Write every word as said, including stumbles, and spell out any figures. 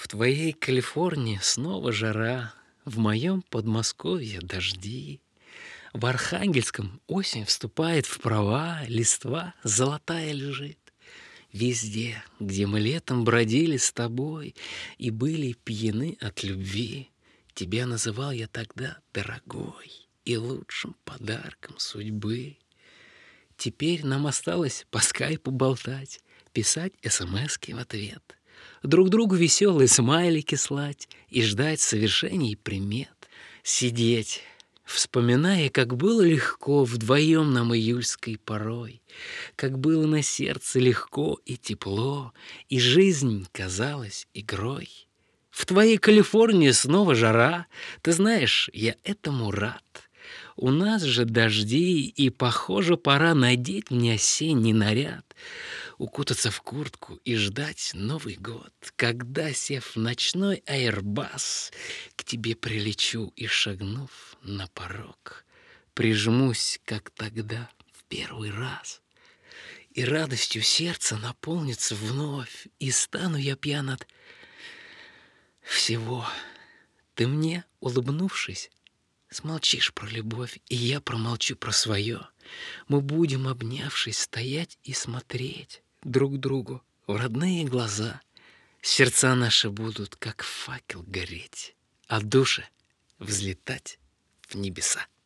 В твоей Калифорнии снова жара, в моем Подмосковье дожди. В Архангельском осень вступает в права, листва золотая лежит. Везде, где мы летом бродили с тобой и были пьяны от любви, тебя называл я тогда дорогой и лучшим подарком судьбы. Теперь нам осталось по скайпу болтать, писать эсэмэски в ответ, друг другу веселые смайлики слать и ждать совершений примет. Сидеть, вспоминая, как было легко вдвоем нам июльской порой, как было на сердце легко и тепло, и жизнь казалась игрой. В твоей Калифорнии снова жара, ты знаешь, я этому рад. У нас же дожди, и, похоже, пора надеть мне осенний наряд, укутаться в куртку и ждать Новый год, когда, сев в ночной аэрбас, к тебе прилечу и, шагнув на порог, прижмусь, как тогда, в первый раз. И радостью сердце наполнится вновь, и стану я пьян от всего. Ты мне, улыбнувшись, смолчишь про любовь, и я промолчу про свое. Мы будем, обнявшись, стоять и смотреть друг другу в родные глаза. Сердца наши будут, как факел, гореть, а души взлетать в небеса.